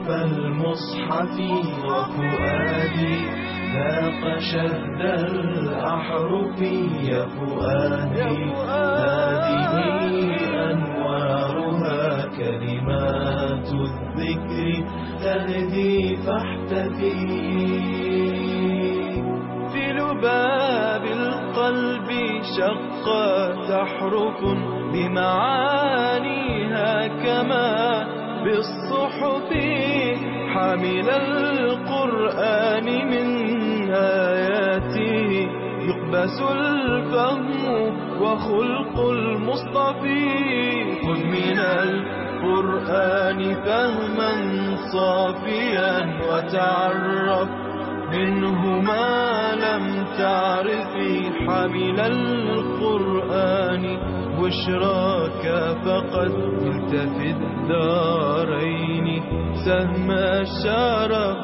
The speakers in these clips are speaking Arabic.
كف المصحف وفؤادي ذاق شهد الأحرف يا فؤادي هذه أنوارها كلمات الذكر تهدي فاحتفي في لباب القلب شقت أحرف بمعانيها كما بالصحف حامل القرآن من آياته يقبس الفهم وخلق المصطفى خذ من القرآن فهما صافيا وتعرف منه ما لم تعرفي حامل القرآن بشراك فقد كنت في الدارين سهم الشرف.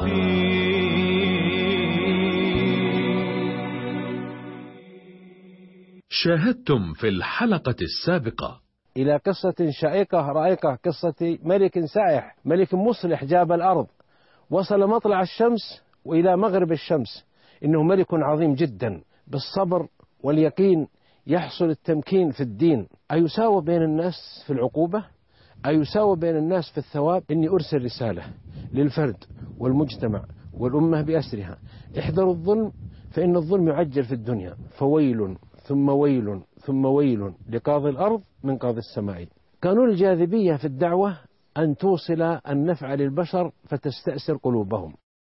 شاهدتم في الحلقة السابقة إلى قصة شائقة رائقة، قصة ملك سائح، ملك مصلح جاب الأرض، وصل مطلع الشمس وإلى مغرب الشمس، إنه ملك عظيم جدا. بالصبر واليقين يحصل التمكين في الدين. أيساوى بين الناس في العقوبة؟ أيساوى بين الناس في الثواب؟ إني أرسل رسالة للفرد والمجتمع والأمة بأسرها: احذروا الظلم فإن الظلم يعجل في الدنيا، فويل ثم ويل ثم ويل لقاضي الأرض من قاضي السماء. قانون الجاذبية في الدعوة أن توصل النفع للبشر فتستأثر قلوبهم.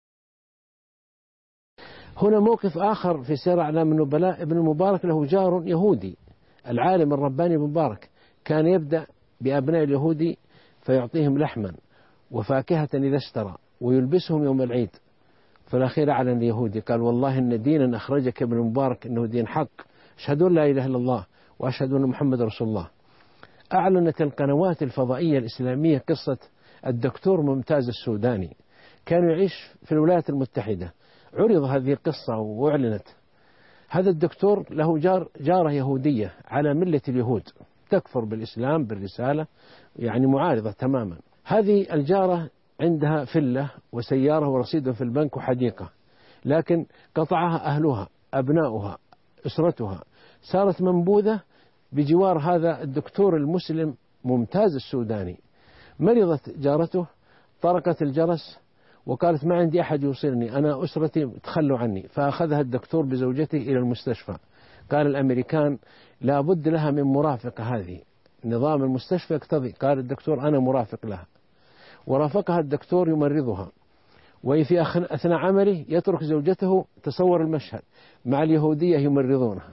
هنا موقف آخر في سير أعلام النبلاء. ابن المبارك له جار يهودي، العالم الرباني ابن مبارك كان يبدأ بأبناء اليهودي فيعطيهم لحما وفاكهة إذا اشترى ويلبسهم يوم العيد. فالأخير أعلن اليهودي قال: والله إن دينا أخرجك ابن المبارك إنه دين حق، أشهد أن لا إله إلا الله وأشهد أن محمد رسول الله. أعلنت القنوات الفضائية الإسلامية قصة الدكتور ممتاز السوداني، كان يعيش في الولايات المتحدة. عرض هذه القصة وأعلنت. هذا الدكتور له جارة يهودية على ملة اليهود، تكفر بالإسلام بالرسالة، يعني معارضة تماما. هذه الجارة عندها فلة وسيارة ورصيد في البنك وحديقة، لكن قطعها أهلها أبناؤها أسرتها، صارت منبوذة بجوار هذا الدكتور المسلم ممتاز السوداني. مرضت جارته، طرقت الجرس وقالت: ما عندي أحد يوصلني، أنا أسرتي تخلوا عني. فأخذها الدكتور بزوجته إلى المستشفى. قال الأمريكان لا بد لها من مرافقة، هذه نظام المستشفى يقتضي. قال الدكتور: أنا مرافق لها. ورافقها الدكتور يمرضها، وفي أثناء عمله يترك زوجته، تصور المشهد، مع اليهودية يمرضونها.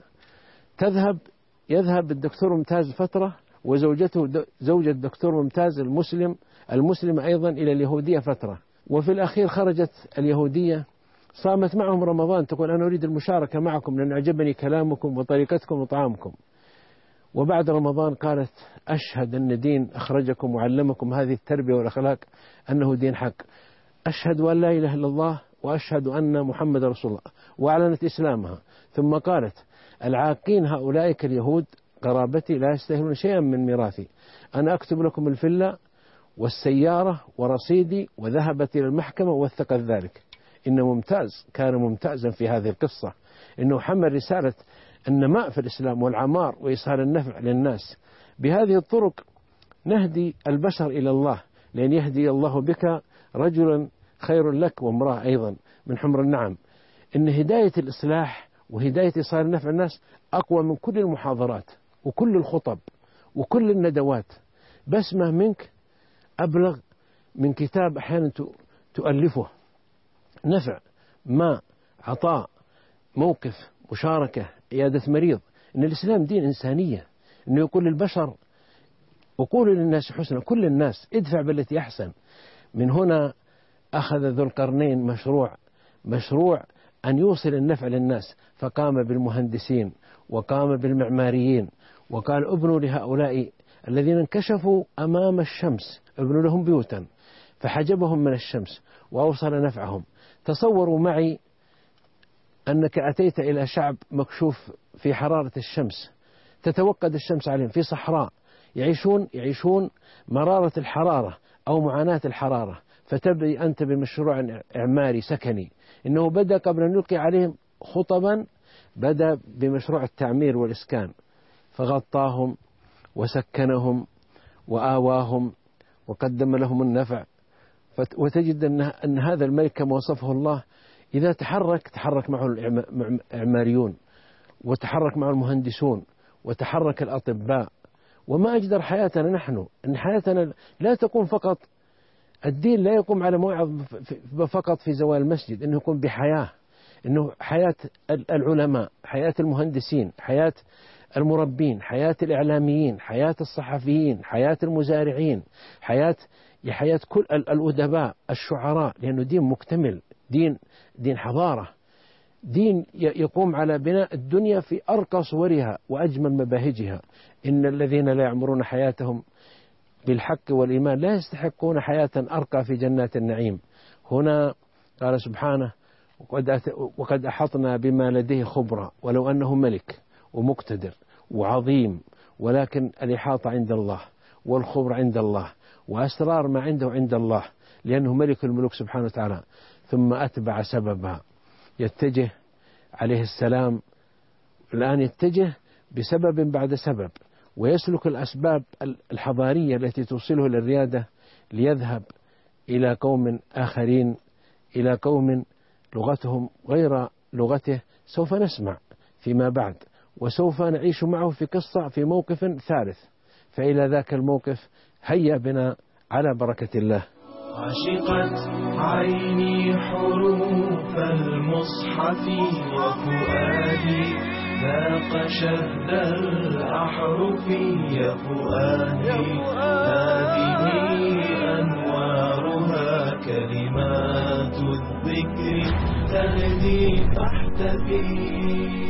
يذهب الدكتور ممتاز فترة، وزوجته زوجة الدكتور ممتاز المسلم أيضا إلى اليهودية فترة. وفي الأخير خرجت اليهودية، صامت معهم رمضان، تقول: أنا أريد المشاركة معكم لأن أعجبني كلامكم وطريقتكم وطعامكم. وبعد رمضان قالت: أشهد أن دين أخرجكم وعلمكم هذه التربية والأخلاق أنه دين حق، أشهد أن لا إله إلا الله وأشهد أن محمد رسول الله، وأعلنت إسلامها. ثم قالت: العاقين هؤلاء اليهود قرابتي لا يستاهلون شيئا من ميراثي، أنا أكتب لكم الفلة والسيارة ورصيدي. وذهبت إلى المحكمة ووثقت ذلك. إن ممتاز كان ممتازا في هذه القصة، إنه حمل رسالة النماء في الإسلام والعمار وإيصال النفع للناس. بهذه الطرق نهدي البشر إلى الله، لأن يهدي الله بك رجلا خير لك وامرأة أيضا من حمر النعم. إن هداية الإصلاح وهداية إيصال النفع للناس أقوى من كل المحاضرات وكل الخطب وكل الندوات. بسمة منك أبلغ من كتاب أحيانا تؤلفه. نفع، ماء، عطاء، موقف، مشاركة، عيادة مريض. إن الإسلام دين إنسانية، إنه يقول للبشر: وقولوا للناس حسنا، كل الناس ادفع بالتي أحسن. من هنا أخذ ذو القرنين مشروع أن يوصل النفع للناس، فقام بالمهندسين وقام بالمعماريين وقال: ابنوا لهؤلاء الذين انكشفوا أمام الشمس، ابنوا لهم بيوتا، فحجبهم من الشمس وأوصل نفعهم. تصوروا معي أنك أتيت إلى شعب مكشوف في حرارة الشمس، تتوقد الشمس عليهم في صحراء، يعيشون مرارة الحرارة أو معاناة الحرارة، فتبدأ أنت بمشروع إعماري سكني. إنه بدأ قبل أن يلقي عليهم خطبا، بدأ بمشروع التعمير والإسكان، فغطاهم وسكنهم وآواهم وقدم لهم النفع. وتجد أن هذا الملك كما وصفه الله إذا تحرك معه الإعماريون، وتحرك معه المهندسون، وتحرك الأطباء. وما أجدر حياتنا نحن، أن حياتنا لا تكون فقط، الدين لا يقوم على موعظ فقط في زوال المسجد، إنه يكون بحياة، إنه حياة العلماء، حياة المهندسين، حياة المربين، حياة الإعلاميين، حياة الصحفيين، حياة المزارعين، حياة كل الأدباء، الشعراء، لأنه دين مكتمل، دين حضارة، دين يقوم على بناء الدنيا في أرقى صورها وأجمل مباهجها. إن الذين لا يعمرون حياتهم بالحق والإيمان لا يستحقون حياة أرقى في جنات النعيم. هنا قال سبحانه: وقد أحطنا بما لديه خبرا، ولو أنه ملك ومقتدر وعظيم، ولكن الإحاطة عند الله والخبر عند الله وأسرار ما عنده عند الله، لأنه ملك الملوك سبحانه وتعالى. ثم أتبع سببا، يتجه عليه السلام الآن، يتجه بسبب بعد سبب، ويسلك الأسباب الحضارية التي توصله للريادة، ليذهب إلى قوم آخرين، إلى قوم لغتهم غير لغته. سوف نسمع فيما بعد، وسوف نعيش معه في قصة في موقف ثالث. فإلى ذاك الموقف هيا بنا على بركة الله. عشقت عيني حروف المصحف، وفؤادي ذاق شهد الأحرف. يا فؤادي هذه أنوارها، كلمات الذكر تهدي فاحتفي.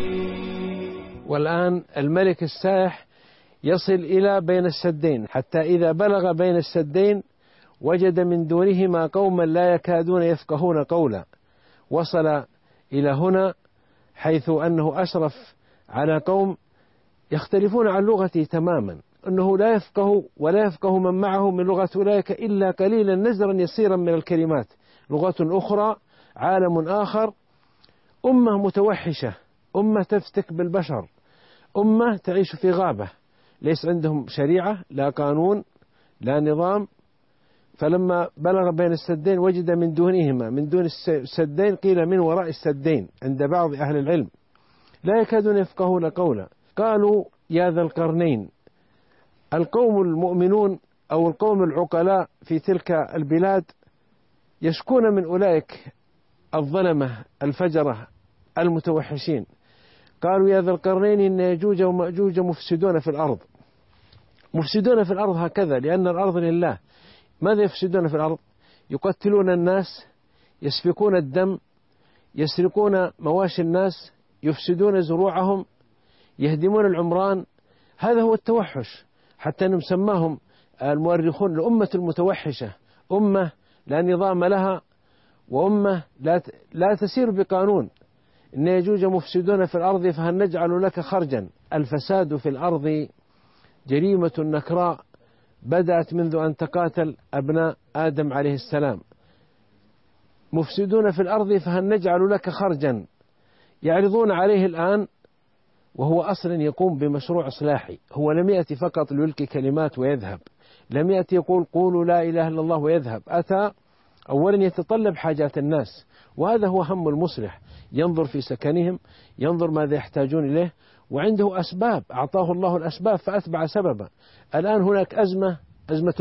والآن الملك السائح يصل إلى بين السدين، حتى إذا بلغ بين السدين وجد من دونهما قوما لا يكادون يفقهون قولا. وصل إلى هنا حيث أنه أشرف على قوم يختلفون عن لغته تماما، أنه لا يفقه ولا يفقه من معه من لغة أولئك إلا قليلا نزرا يسيرا من الكلمات. لغة أخرى، عالم آخر، أمة متوحشة، أمة تفتك بالبشر، أمة تعيش في غابة، ليس عندهم شريعة، لا قانون، لا نظام. فلما بلغ بين السدين وجد من دونهما، من دون السدين قيل من وراء السدين عند بعض أهل العلم، لا يكادون يفقهون قولا. قالوا: يا ذا القرنين. القوم المؤمنون أو القوم العقلاء في تلك البلاد يشكون من أولئك الظلمة الفجرة المتوحشين. قالوا: يا ذا القرنين إن يأجوج ومأجوج مفسدون في الأرض. مفسدون في الأرض هكذا لأن الأرض لله. ماذا يفسدون في الأرض؟ يقتلون الناس، يسفكون الدم، يسرقون مواشي الناس، يفسدون زروعهم، يهدمون العمران. هذا هو التوحش، حتى أنهم سماهم المؤرخون الأمة المتوحشة، أمة لا نظام لها، وأمة لا تسير بقانون. إن يجوج مفسدون في الأرض فهل نجعل لك خرجا. الفساد في الأرض جريمة نكراء بدأت منذ أن تقاتل أبناء آدم عليه السلام. مفسدون في الأرض فهل نجعل لك خرجا. يعرضون عليه الآن، وهو أصلا يقوم بمشروع إصلاحي. هو لم يأتي فقط ليلقي كلمات ويذهب، لم يأتي يقول قولوا لا إله إلا الله ويذهب. أتى أولا يتطلب حاجات الناس، وهذا هو هم المصلح، ينظر في سكنهم، ينظر ماذا يحتاجون إليه، وعنده أسباب، أعطاه الله الأسباب فأتبع سببا. الآن هناك أزمة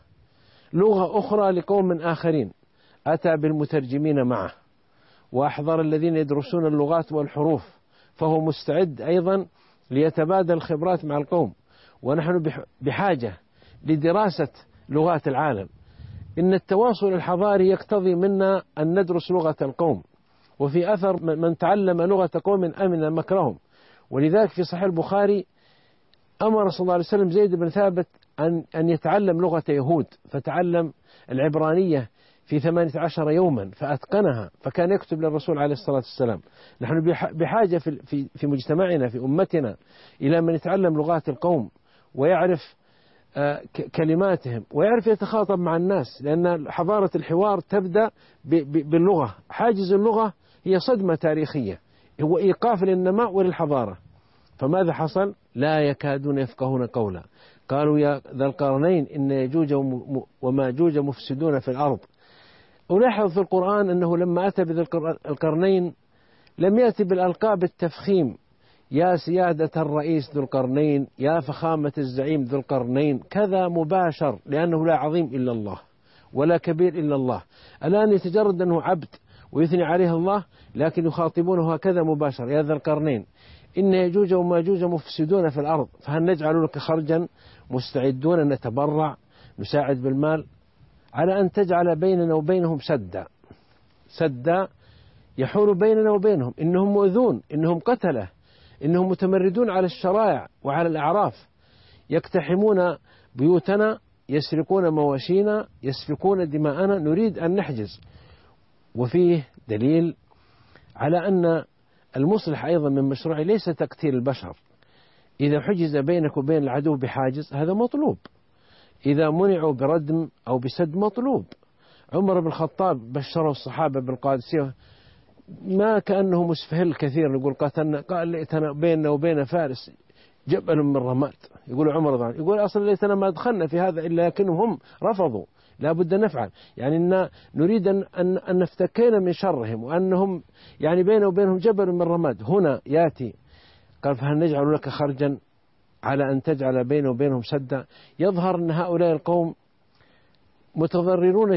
لغة أخرى لقوم من آخرين، أتى بالمترجمين معه، وأحضر الذين يدرسون اللغات والحروف، فهو مستعد أيضا ليتبادل الخبرات مع القوم. ونحن بحاجة لدراسة لغات العالم. إن التواصل الحضاري يقتضي منا أن ندرس لغة القوم، وفي أثر من تعلم لغة قوم أمن مكرهم. ولذلك في صحيح البخاري أمر صلى الله عليه وسلم زيد بن ثابت أن يتعلم لغة يهود، فتعلم العبرانية في 18 يوما فأتقنها، فكان يكتب للرسول عليه الصلاة والسلام. نحن بحاجة في مجتمعنا، في أمتنا، إلى من يتعلم لغات القوم ويعرف كلماتهم، ويعرف يتخاطب مع الناس، لأن حضارة الحوار تبدأ باللغة. حاجز اللغة هي صدمة تاريخية، هو إيقاف للنماء وللحضارة. فماذا حصل؟ لا يكادون يفقهون قولا. قالوا يا ذا القرنين إن يجوج وماجوج مفسدون في الأرض. ألاحظ في القرآن أنه لما أتى بذي القرنين لم يأتي بالألقاب التفخيم، يا سيادة الرئيس ذو القرنين، يا فخامة الزعيم ذو القرنين، كذا مباشر، لأنه لا عظيم إلا الله ولا كبير إلا الله. الآن يتجرد أنه عبد ويثني عليه الله، لكن يخاطبونه هكذا مباشر، يا ذا القرنين إن يجوج وماجوج مفسدون في الأرض فهل نجعل لك خرجا؟ مستعدون أن نتبرع نساعد بالمال على أن تجعل بيننا وبينهم سدا يحول بيننا وبينهم، إنهم مؤذون، إنهم قتلة، إنهم متمردون على الشرائع وعلى الأعراف، يقتحمون بيوتنا، يسرقون مواشينا، يسفكون دماءنا، نريد أن نحجز. وفيه دليل على أن المصلح أيضا من مشروعه ليس تقتيل البشر. إذا حجز بينك وبين العدو بحاجز هذا مطلوب، إذا منعوا بردم أو بسد مطلوب. عمر بن الخطاب بشره الصحابة بالقادسية ما كأنه مسفهل كثير، يقول قاتلنا، قال ليتنا بيننا وبين فارس جبل من رماد. يقول عمر رضي الله عنه، يقول أصلا ليتنا ما دخلنا في هذا إلا لكنهم رفضوا، لا بد نفعل، يعني إن نريد أن نفتكينا من شرهم، وأنهم يعني بيننا وبينهم جبل من رماد. هنا يأتي قال فهل نجعل لك خرجا على أن تجعل بينه وبينهم سدا. يظهر أن هؤلاء القوم متضررون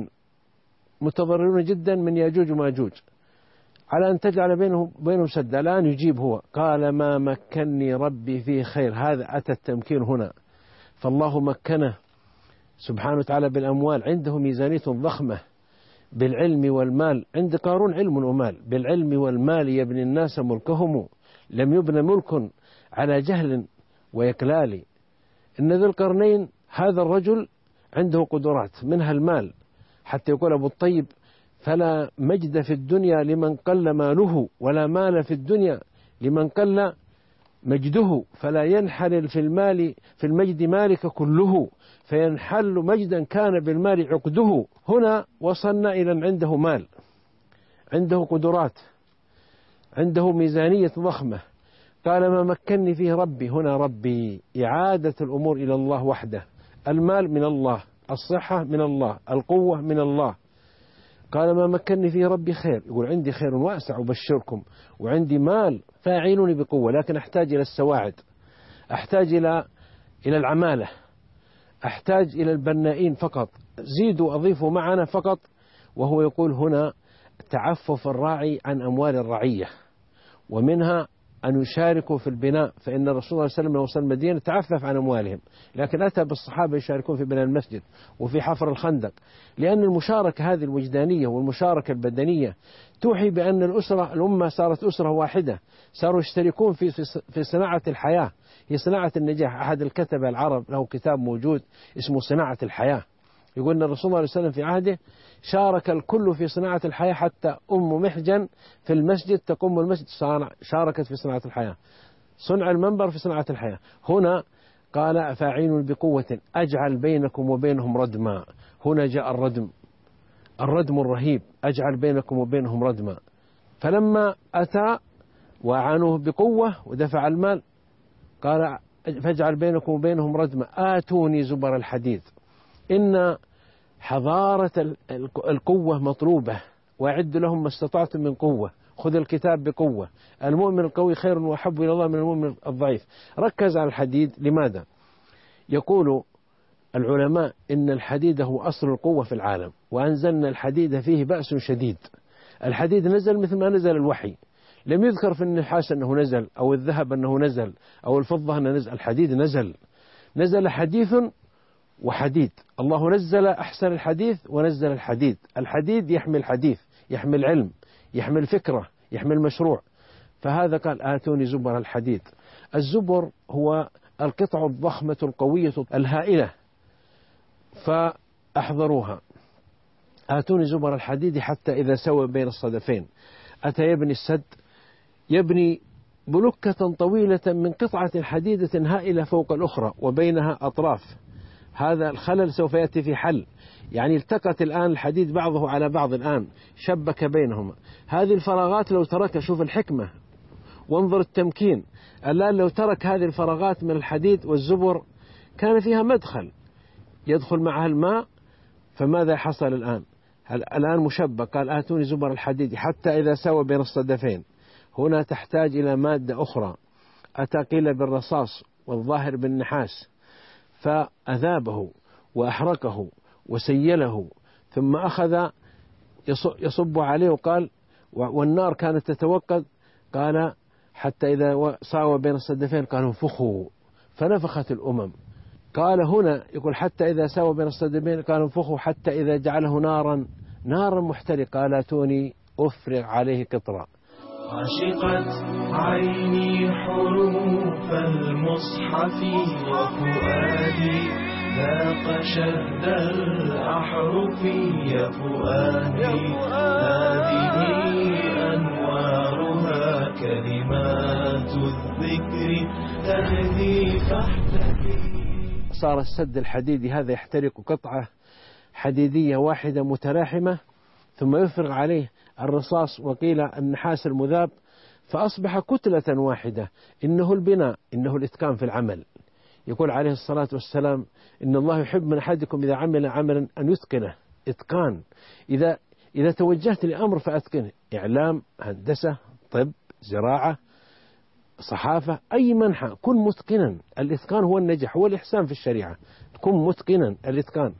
جدا من ياجوج وماجوج، على أن تجعل بينهم سدا. الآن يجيب هو، قال ما مكنني ربي فيه خير. هذا أتى التمكين هنا، فالله مكنه سبحانه وتعالى بالأموال، عنده ميزانية ضخمة بالعلم والمال. عند قارون علم ومال، بالعلم والمال يبني الناس ملكهم، لم يبن ملك على جهل ويكلال. إن ذي القرنين هذا الرجل عنده قدرات منها المال، حتى يقول أبو الطيب فلا مجد في الدنيا لمن قل ماله، ولا مال في الدنيا لمن قل مجده، فلا ينحل في المجد مالك كله، فينحل مجدا كان بالمال عقده. هنا وصلنا إلى عنده مال، عنده قدرات، عنده ميزانية ضخمة. قال ما مكنني فيه ربي، هنا ربي إعادة الأمور إلى الله وحده. المال من الله، الصحة من الله، القوة من الله. قال ما مكنني فيه ربي خير، يقول عندي خير واسع أبشركم، وعندي مال فاعينوني بقوة، لكن أحتاج إلى السواعد، أحتاج إلى العمالة، أحتاج إلى البنائين فقط، زيدوا أضيفوا معنا فقط. وهو يقول هنا تعفف الراعي عن أموال الرعية، ومنها أن يشاركوا في البناء، فإن الرسول صلى الله عليه وسلم لما وصل المدينة تعفف عن أموالهم، لكن أتى بالصحابة يشاركون في بناء المسجد وفي حفر الخندق، لأن المشاركة هذه الوجدانية والمشاركة البدنية توحي بأن الأمة صارت أسرة واحدة، صاروا يشتركون في صناعة الحياة، هي صناعة النجاح. أحد الكتبة العرب له كتاب موجود اسمه صناعة الحياة، يقول أن الرسول صلى الله عليه وسلم في عهده شارك الكل في صناعة الحياة، حتى أم محجن في المسجد تقوم المسجد شاركت في صناعة الحياة، صنع المنبر في صناعة الحياة. هنا قال فاعين بقوة أجعل بينكم وبينهم ردما. هنا جاء الردم الرهيب، أجعل بينكم وبينهم ردما. فلما أتى وأعانوه بقوة ودفع المال قال فاجعل بينكم وبينهم ردما آتوني زبر الحديد. إن حضارة القوة مطلوبة، وأعد لهم ما استطعتم من قوة، خذ الكتاب بقوة، المؤمن القوي خير وأحب إلى الله من المؤمن الضعيف. ركز على الحديد. لماذا؟ يقول العلماء إن الحديد هو أصل القوة في العالم، وأنزلنا الحديد فيه بأس شديد. الحديد نزل مثل ما نزل الوحي، لم يذكر في النحاس أنه نزل، أو الذهب أنه نزل، أو الفضة أنه نزل. الحديد نزل حديث وحديد. الله نزل أحسن الحديث ونزل الحديد. الحديد يحمل حديث، يحمل علم، يحمل فكرة، يحمل مشروع. فهذا قال آتوني زبر الحديد. الزبر هو القطع الضخمة القوية الهائلة، فأحضروها. آتوني زبر الحديد حتى إذا سوى بين الصدفين. أتى يبني السد، يبني بلكة طويلة من قطعة حديدة هائلة فوق الأخرى وبينها أطراف. هذا الخلل سوف يأتي في حل، يعني التقت الآن الحديد بعضه على بعض الآن، شبك بينهما. هذه الفراغات لو ترك، شوف الحكمة وانظر التمكين، الآن لو ترك هذه الفراغات من الحديد والزبر كان فيها مدخل يدخل معها الماء، فماذا حصل الآن؟ الآن مشبك، قال آتوني زبر الحديد حتى إذا سوى بين الصدفين. هنا تحتاج إلى مادة أخرى، أتى قيل بالرصاص والظاهر بالنحاس، فأذابه وأحرقه وسيله، ثم أخذ يصب عليه وقال والنار كانت تتوقد، قال حتى إذا ساوى بين الصدفين قال انفخوا فنفخت الأمم. قال هنا يقول حتى إذا ساوى بين الصدفين قال انفخوا حتى إذا جعله نارا محترقة، قال آتوني أفرغ عليه قطرا. عشقت عيني حروف المصحف وفؤادي ذاق شهد الأحرف. يا فؤادي هذه أنوارها كلمات الذكر تهدي فاحتفي. صار السد الحديدي هذا يحترق قطعة حديدية واحدة متلاحمة، ثم يفرغ عليه الرصاص وقيل النحاس المذاب، فأصبح كتلة واحدة. إنه البناء، إنه الإتقان في العمل. يقول عليه الصلاة والسلام إن الله يحب من أحدكم إذا عمل عملا أن يتقنه. إتقان، إذا توجهت لأمر فأتقنه، إعلام، هندسة، طب، زراعة، صحافة، أي منحى كن متقنا. الإتقان هو النجاح، هو الإحسان في الشريعة، كن متقنا الإتقان.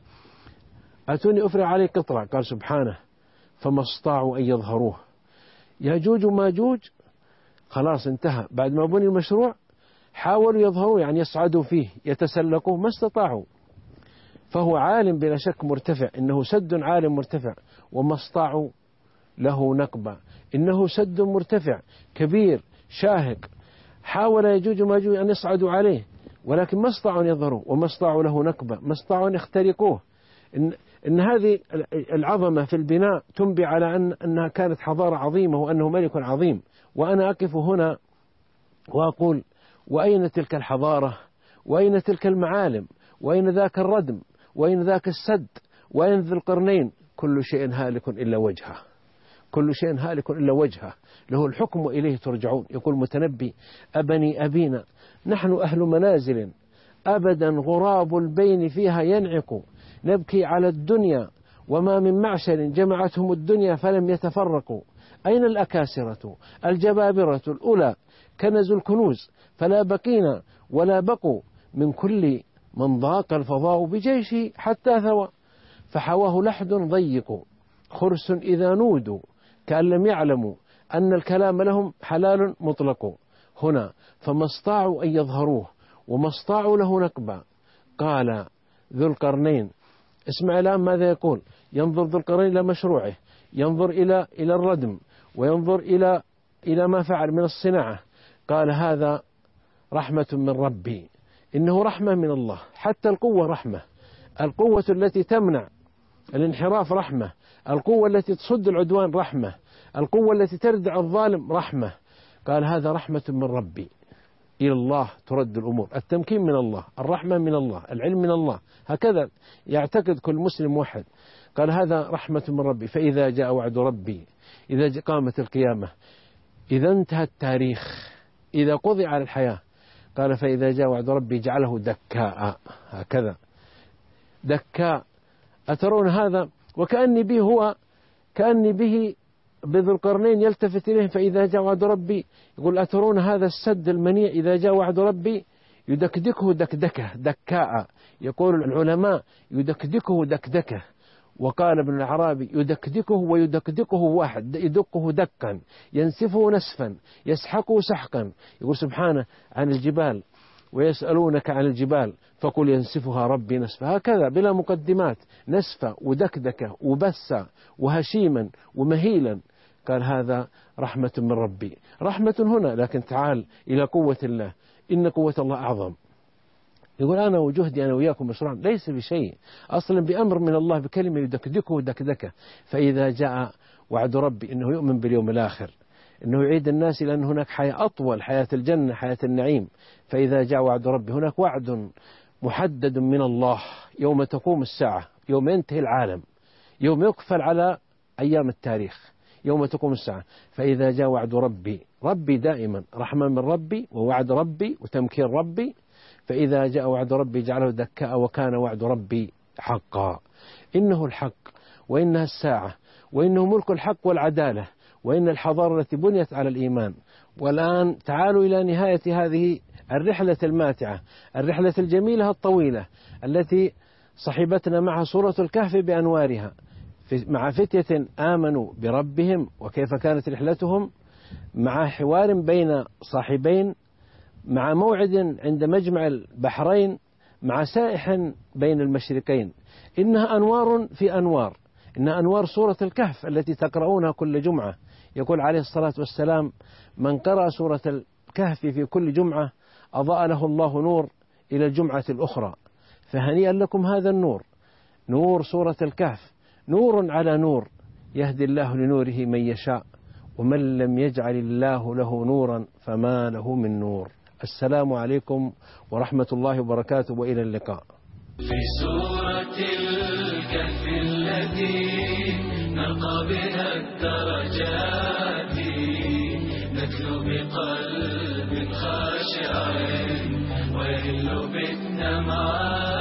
أتوني أفرغ عليه قطرة، قال سبحانه فما استطاعوا أن يظهروه. ياجوج وماجوج خلاص انتهى، بعد ما بني المشروع حاولوا يظهروا، يعني يصعدوا فيه يتسلقوا، ما استطاعوا. فهو عالم بلا شك مرتفع، إنه سد عالم مرتفع، وما استطاعوا له نقبة، إنه سد مرتفع كبير شاهق. حاول ياجوج وماجوج أن يصعدوا عليه ولكن ما استطاعوا أن يظهروا، وما استطاعوا له نقبة، ما استطاعوا أن يخترقوه. إن هذه العظمة في البناء تنبي على أنها كانت حضارة عظيمة وأنه ملك عظيم. وأنا أقف هنا وأقول وأين تلك الحضارة، وأين تلك المعالم، وأين ذاك الردم، وأين ذاك السد، وأين ذي القرنين؟ كل شيء هالك إلا وجهه، كل شيء هالك إلا وجهه، له الحكم وإليه ترجعون. يقول المتنبي أبني أبينا نحن أهل منازل أبدا غراب البين فيها ينعق، نبكي على الدنيا وما من معشر جمعتهم الدنيا فلم يتفرقوا. أين الأكاسرة الجبابرة الأولى كنزوا الكنوز فلا بقينا ولا بقوا، من كل من ضاق الفضاء بجيشه حتى ثوى، فحواه لحد ضيق خرس إذا نودوا كأن لم يعلموا أن الكلام لهم حلال مطلق. هنا فما استطاعوا أن يظهروه وما استطاعوا له نقبا. قال ذو القرنين، اسمع الآن ماذا يقول، ينظر ذو القرنين إلى مشروعه، ينظر إلى الردم، وينظر إلى ما فعل من الصناعة. قال هذا رحمة من ربي، إنه رحمة من الله. حتى القوة رحمة، القوة التي تمنع الانحراف رحمة، القوة التي تصد العدوان رحمة، القوة التي تردع الظالم رحمة. قال هذا رحمة من ربي. إلى الله ترد الأمور، التمكين من الله، الرحمة من الله، العلم من الله، هكذا يعتقد كل مسلم موحد. قال هذا رحمة من ربي، فإذا جاء وعد ربي، إذا قامت القيامة، إذا انتهى التاريخ، إذا قضي على الحياة، قال فإذا جاء وعد ربي جعله دكاء، هكذا دكاء. أترون هذا؟ وكأني به كأني به بذو القرنين يلتفت إليه فإذا جاء وعد ربي يقول أترون هذا السد المنيع إذا جاء وعد ربي يدكدكه دكدكه دكاء. يقول العلماء يدكدكه دكدكه. وقال ابن العربي يدكدكه ويدكدكه واحد، يدقه دقا، ينسفه نسفا، يسحقه سحقا. يقول سبحانه عن الجبال ويسألونك عن الجبال فقل ينسفها ربي نسفا، هكذا بلا مقدمات، نسفا ودكدكة وبسا وهشيما ومهيلا. قال هذا رحمة من ربي، رحمة هنا، لكن تعال إلى قوة الله، إن قوة الله أعظم. يقول أنا وجهدي أنا وياكم مشروع ليس بشيء، أصلا بأمر من الله بكلمة يدكدكه دكدكة. فإذا جاء وعد ربي إنه يؤمن باليوم الآخر، أنه يعيد الناس إلى أن هناك حياة أطول، حياة الجنة، حياة النعيم. فإذا جاء وعد ربي، هناك وعد محدد من الله يوم تقوم الساعة، يوم ينتهي العالم، يوم يقفل على أيام التاريخ، يوم تقوم الساعة. فإذا جاء وعد ربي، ربي دائما رحمة من ربي ووعد ربي وتمكين ربي، فإذا جاء وعد ربي جعله دكاء وكان وعد ربي حقا. إنه الحق، وإنها الساعة، وإنه ملك الحق والعدالة، وإن الحضارة التي بنيت على الإيمان. والآن تعالوا إلى نهاية هذه الرحلة الماتعة، الرحلة الجميلة الطويلة التي صحبتنا معها سورة الكهف بأنوارها، مع فتية آمنوا بربهم وكيف كانت رحلتهم، مع حوار بين صاحبين، مع موعد عند مجمع البحرين، مع سائح بين المشرقين. إنها أنوار في أنوار، إنها أنوار سورة الكهف التي تقرؤونها كل جمعة. يقول عليه الصلاة والسلام: من قرأ سورة الكهف في كل جمعة أضاء له الله نور إلى الجمعة الأخرى. فهنيئا لكم هذا النور، نور سورة الكهف، نور على نور، يهدي الله لنوره من يشاء، ومن لم يجعل الله له نورا فما له من نور. السلام عليكم ورحمة الله وبركاته، وإلى اللقاء. في سورة الكهف التي نلقى بها الدرجات، نتلو بقلب خاشع ويهل بالدمعات.